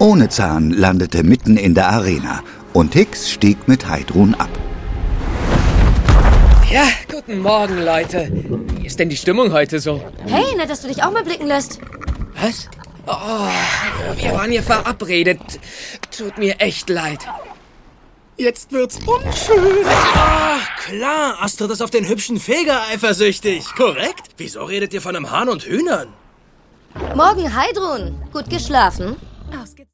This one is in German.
Ohnezahn landete mitten in der Arena und Hicks stieg mit Heidrun ab. Ja, guten Morgen, Leute. Wie ist denn die Stimmung heute so? Hey, nett, dass du dich auch mal blicken lässt. Was? Oh, wir waren hier verabredet. Tut mir echt leid. Jetzt wird's unschön. Ach, klar, Astrid ist auf den hübschen Feger eifersüchtig. Korrekt? Wieso redet ihr von einem Hahn und Hühnern? Morgen, Heidrun. Gut geschlafen?